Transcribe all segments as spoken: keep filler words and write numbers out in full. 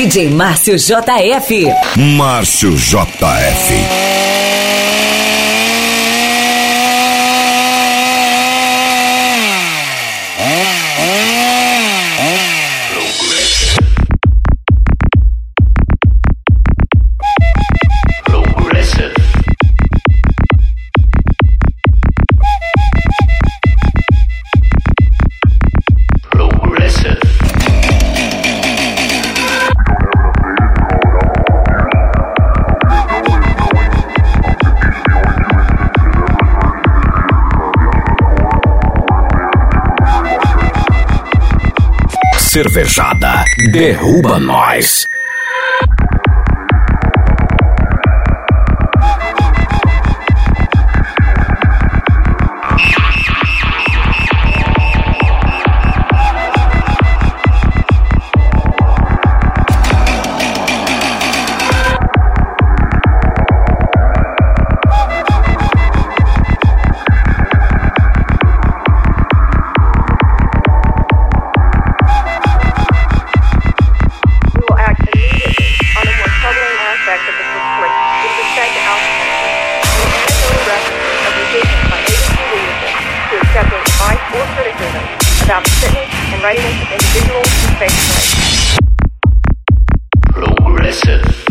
D J Márcio J F. Márcio J F. Cervejada derruba nós. About the fitness and readiness of individuals to face life. Progressive.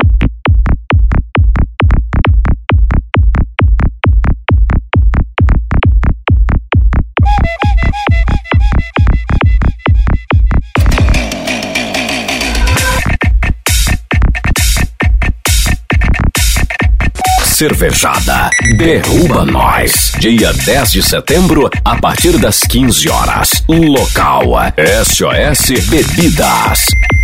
Cervejada derruba nós. Dia dez de setembro, a partir das quinze horas. Local S O S Bebidas.